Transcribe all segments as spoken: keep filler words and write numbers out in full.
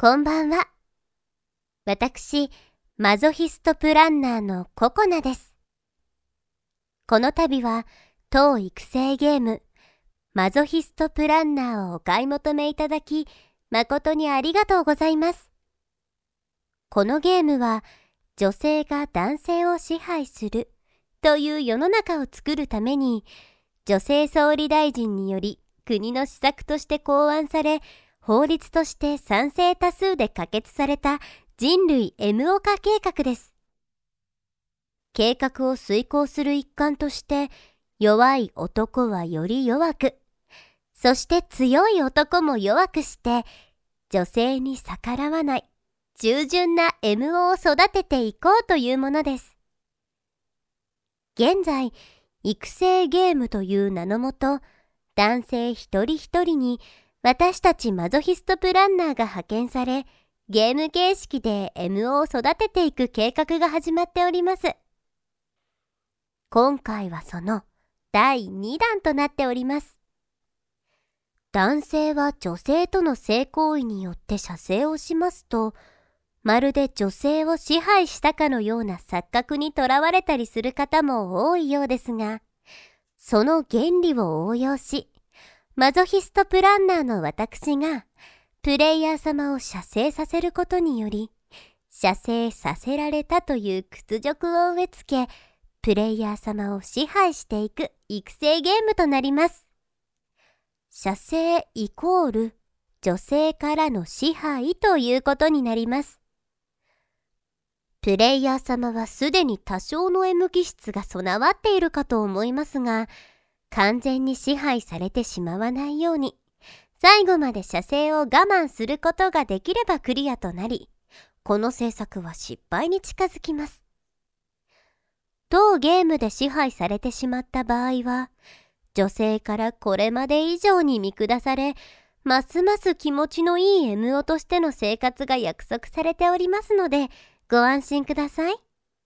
こんばんは。私、マゾヒストプランナーのココナです。この度は、当育成ゲーム、マゾヒストプランナーをお買い求めいただき、誠にありがとうございます。このゲームは、女性が男性を支配するという世の中を作るために、女性総理大臣により国の施策として考案され、法律として賛成多数で可決された人類 エムオー 化計画です。計画を遂行する一環として、弱い男はより弱く、そして強い男も弱くして、女性に逆らわない従順な エムオー を育てていこうというものです。現在、育成ゲームという名のもと、男性一人一人に私たちマゾヒストプランナーが派遣され、ゲーム形式で エムオー を育てていく計画が始まっております。今回はそのだいにだんとなっております。男性は女性との性行為によって射精をしますと、まるで女性を支配したかのような錯覚にとらわれたりする方も多いようですが、その原理を応用し、マゾヒストプランナーの私が、プレイヤー様を射精させることにより、射精させられたという屈辱を植え付け、プレイヤー様を支配していく育成ゲームとなります。射精イコール女性からの支配ということになります。プレイヤー様はすでに多少の エム 気質が備わっているかと思いますが、完全に支配されてしまわないように、最後まで射精を我慢することができればクリアとなり、この制作は失敗に近づきます。当ゲームで支配されてしまった場合は、女性からこれまで以上に見下され、ますます気持ちのいい エムオー としての生活が約束されておりますので、ご安心ください。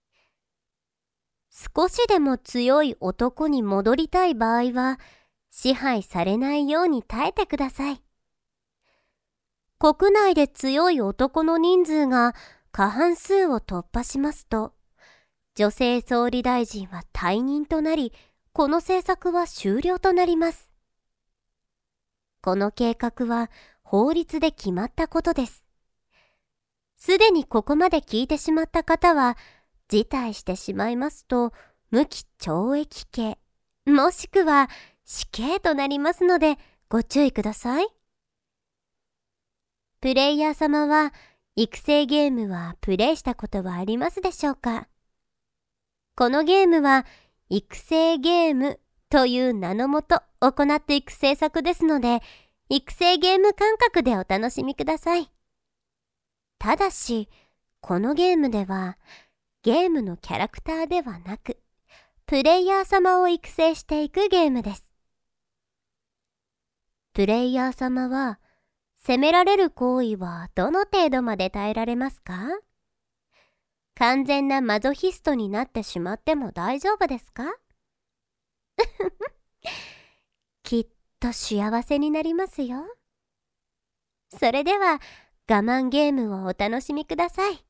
少しでも強い男に戻りたい場合は、支配されないように耐えてください。国内で強い男の人数が過半数を突破しますと、女性総理大臣は退任となり、この政策は終了となります。この計画は法律で決まったことです。すでにここまで聞いてしまった方は、辞退してしまいますと、無期懲役刑、もしくは死刑となりますので、ご注意ください。プレイヤー様は、育成ゲームはプレイしたことはありますでしょうか？このゲームは、育成ゲームという名のもと行っていく制作ですので、育成ゲーム感覚でお楽しみください。ただし、このゲームでは、ゲームのキャラクターではなく、プレイヤー様を育成していくゲームです。プレイヤー様は、責められる行為はどの程度まで耐えられますか？完全なマゾヒストになってしまっても大丈夫ですか？きっと幸せになりますよ。それでは、我慢ゲームをお楽しみください。